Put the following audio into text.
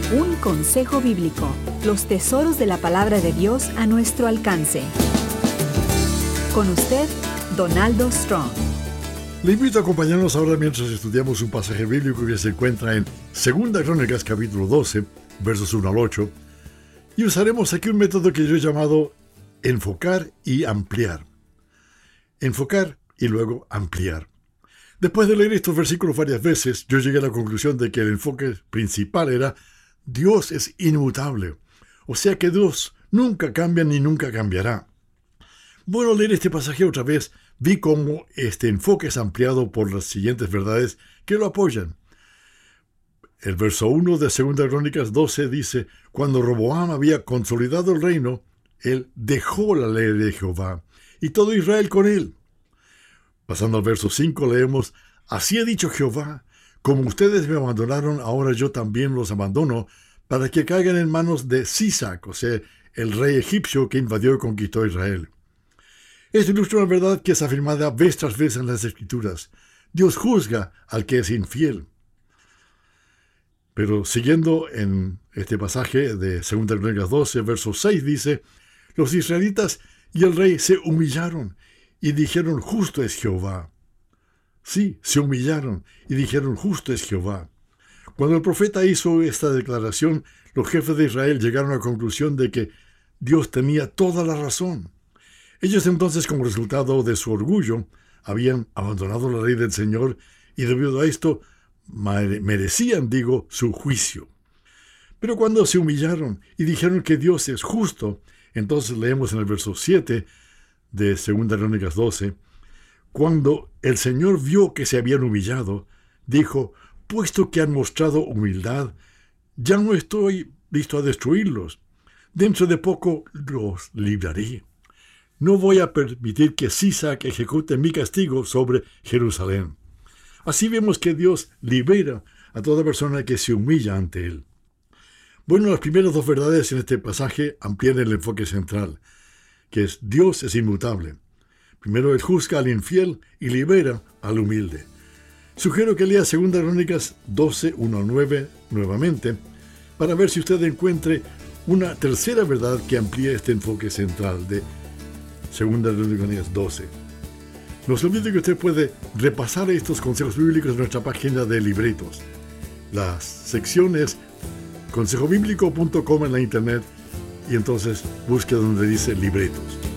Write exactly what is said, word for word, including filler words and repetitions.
Un consejo bíblico. Los tesoros de la palabra de Dios a nuestro alcance. Con usted, Donaldo Strong. Le invito a acompañarnos ahora mientras estudiamos un pasaje bíblico que se encuentra en Segunda Crónicas capítulo doce, versos uno al ocho, y usaremos aquí un método que yo he llamado enfocar y ampliar. Enfocar y luego ampliar. Después de leer estos versículos varias veces, yo llegué a la conclusión de que el enfoque principal era Dios es inmutable, o sea que Dios nunca cambia ni nunca cambiará. Bueno, al leer este pasaje otra vez, vi cómo este enfoque es ampliado por las siguientes verdades que lo apoyan. El verso uno de Segunda Crónicas doce dice: cuando Roboam había consolidado el reino, él dejó la ley de Jehová, y todo Israel con él. Pasando al verso cinco leemos: así ha dicho Jehová, como ustedes me abandonaron, ahora yo también los abandono, para que caigan en manos de Sisac, o sea, el rey egipcio que invadió y conquistó a Israel. Esto ilustra una verdad que es afirmada vez tras vez en las Escrituras. Dios juzga al que es infiel. Pero siguiendo en este pasaje de Segunda Crónicas doce, verso seis dice: los israelitas y el rey se humillaron y dijeron: justo es Jehová. Sí, se humillaron y dijeron: justo es Jehová. Cuando el profeta hizo esta declaración, los jefes de Israel llegaron a la conclusión de que Dios tenía toda la razón. Ellos entonces, como resultado de su orgullo, habían abandonado la ley del Señor y debido a esto merecían, digo, su juicio. Pero cuando se humillaron y dijeron que Dios es justo, entonces leemos en el verso siete de Segunda Crónicas doce, cuando el Señor vio que se habían humillado, dijo: puesto que han mostrado humildad, ya no estoy listo a destruirlos. Dentro de poco los libraré. No voy a permitir que Sisac ejecute mi castigo sobre Jerusalén. Así vemos que Dios libera a toda persona que se humilla ante Él. Bueno, las primeras dos verdades en este pasaje amplían el enfoque central, que es Dios es inmutable. Primero Él juzga al infiel y libera al humilde. Sugiero que lea Segunda Crónicas doce, uno al nueve nuevamente, para ver si usted encuentre una tercera verdad que amplíe este enfoque central de Segunda Crónicas doce. No se olvide que usted puede repasar estos consejos bíblicos en nuestra página de libretos. La sección es consejo bíblico punto com en la internet y entonces busque donde dice libretos.